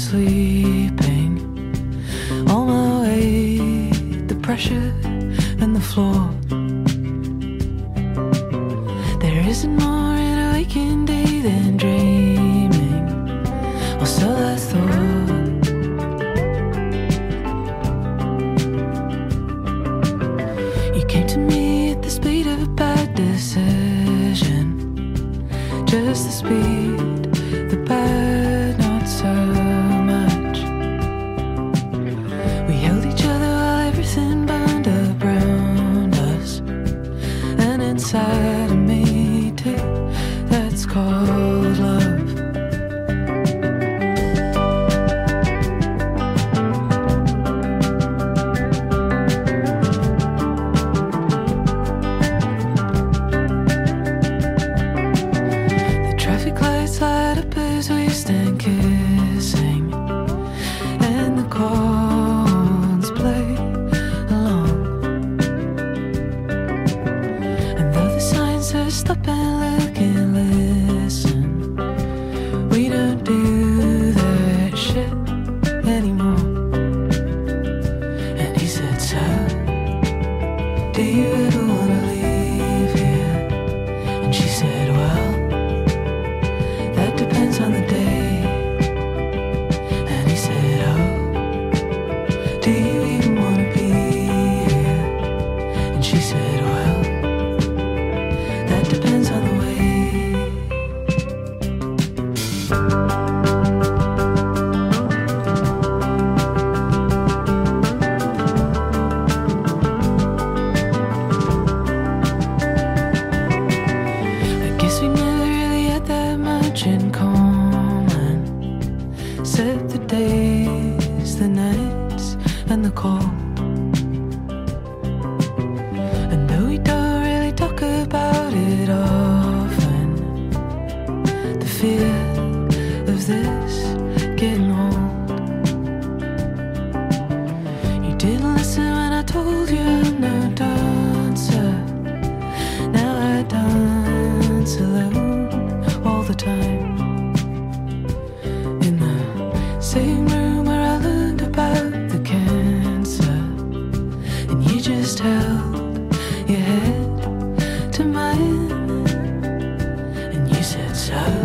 sleeping. On my way, the pressure and the floor. There isn't more in a waking day than dreaming, or so I thought. You came to me at the speed of a bad decision, just the speed, the bad, not so much. We held each other while everything burned around us, and inside of me too, that's called love. The traffic lights light up as we stand kissing, and the chords play along. And though the sign says stop and look and listen, we don't do that shit anymore. And he said, so, do you ever wanna leave here? And she said, well, that depends on the day. And he said, oh, do you even wanna be here? And she said, well, that depends on the way. I guess we never really had that much in common, except the days, the nights, and the cold. And though we don't really talk about it often, the fear of this getting old. You didn't listen when I told you I'm no dancer. Now I dance alone all the time, in the same room where I learned about the cancer. And you just held your head to mine, and you said, so